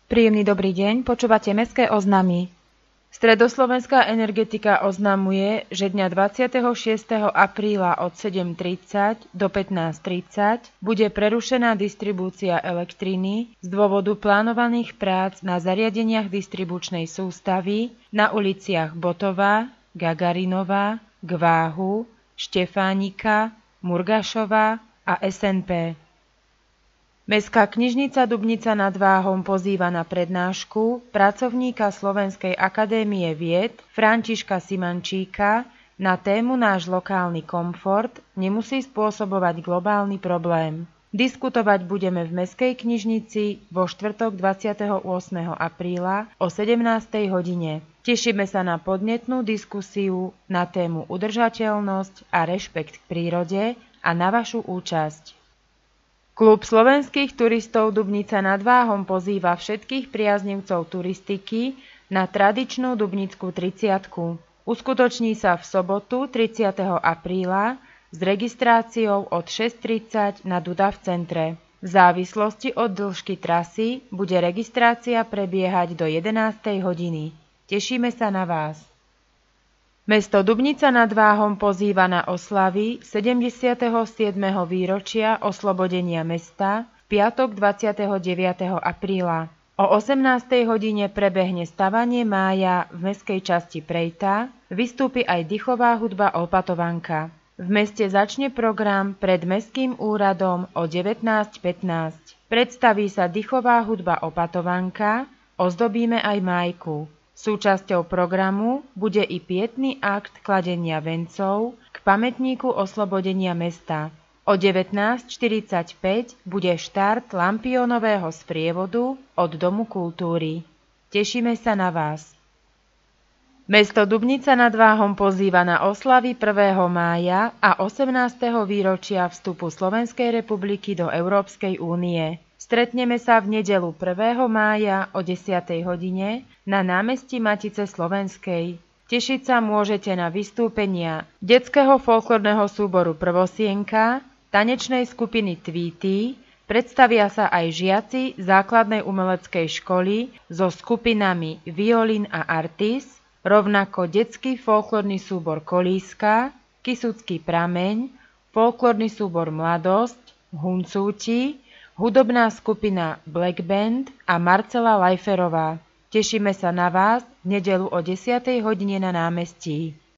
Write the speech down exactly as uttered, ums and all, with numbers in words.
Príjemný dobrý deň, počúvate Mestské oznámy. Stredoslovenská energetika oznamuje, že dňa dvadsiateho šiesteho apríla od sedem tridsať do pätnásť tridsať bude prerušená distribúcia elektriny z dôvodu plánovaných prác na zariadeniach distribučnej sústavy na uliciach Botová, Gagarinová, Gváhu, Štefánika, Murgašova a es en pé. Mestská knižnica Dubnica nad Váhom pozýva na prednášku pracovníka Slovenskej akadémie vied Františka Simančíka na tému Náš lokálny komfort nemusí spôsobovať globálny problém. Diskutovať budeme v Mestskej knižnici vo štvrtok dvadsiateho ôsmeho apríla o sedemnástej hodine. Tešíme sa na podnetnú diskusiu na tému udržateľnosť a rešpekt k prírode a na vašu účasť. Klub slovenských turistov Dubnica nad Váhom pozýva všetkých priaznivcov turistiky na tradičnú Dubnickú tridsiatku. Uskutoční sa v sobotu tridsiateho apríla s registráciou od šesť tridsať na Duda v centre. V závislosti od dĺžky trasy bude registrácia prebiehať do jedenástej hodiny. Tešíme sa na vás. Mesto Dubnica nad Váhom pozýva na oslavy sedemdesiateho siedmeho výročia oslobodenia mesta v piatok dvadsiateho deviateho apríla. O osemnástej hodine prebehne stavanie mája v mestskej časti Prejta, vystúpi aj dychová hudba Opatovanka. V meste začne program pred Mestským úradom o devätnásť pätnásť. Predstaví sa dychová hudba Opatovanka, ozdobíme aj májku. Súčasťou programu bude i pietný akt kladenia vencov k pamätníku oslobodenia mesta. O devätnásť štyridsaťpäť bude štart lampiónového sprievodu od Domu kultúry. Tešíme sa na vás. Mesto Dubnica nad Váhom pozýva na oslavy prvého mája a osemnásteho výročia vstupu Slovenskej republiky do Európskej únie. Stretneme sa v nedeľu prvého mája o desiatej hodine na námestí Matice Slovenskej. Tešiť sa môžete na vystúpenia detského folklórneho súboru Prvosienka, tanečnej skupiny Tweety, predstavia sa aj žiaci základnej umeleckej školy so skupinami Violín a Artis, rovnako detský folklórny súbor Kolíska, Kysucký prameň, folklórny súbor Mladosť, Huncúti, hudobná skupina Black Band a Marcela Lajferová. Tešíme sa na vás v nedeľu o desiatej hodine na námestí.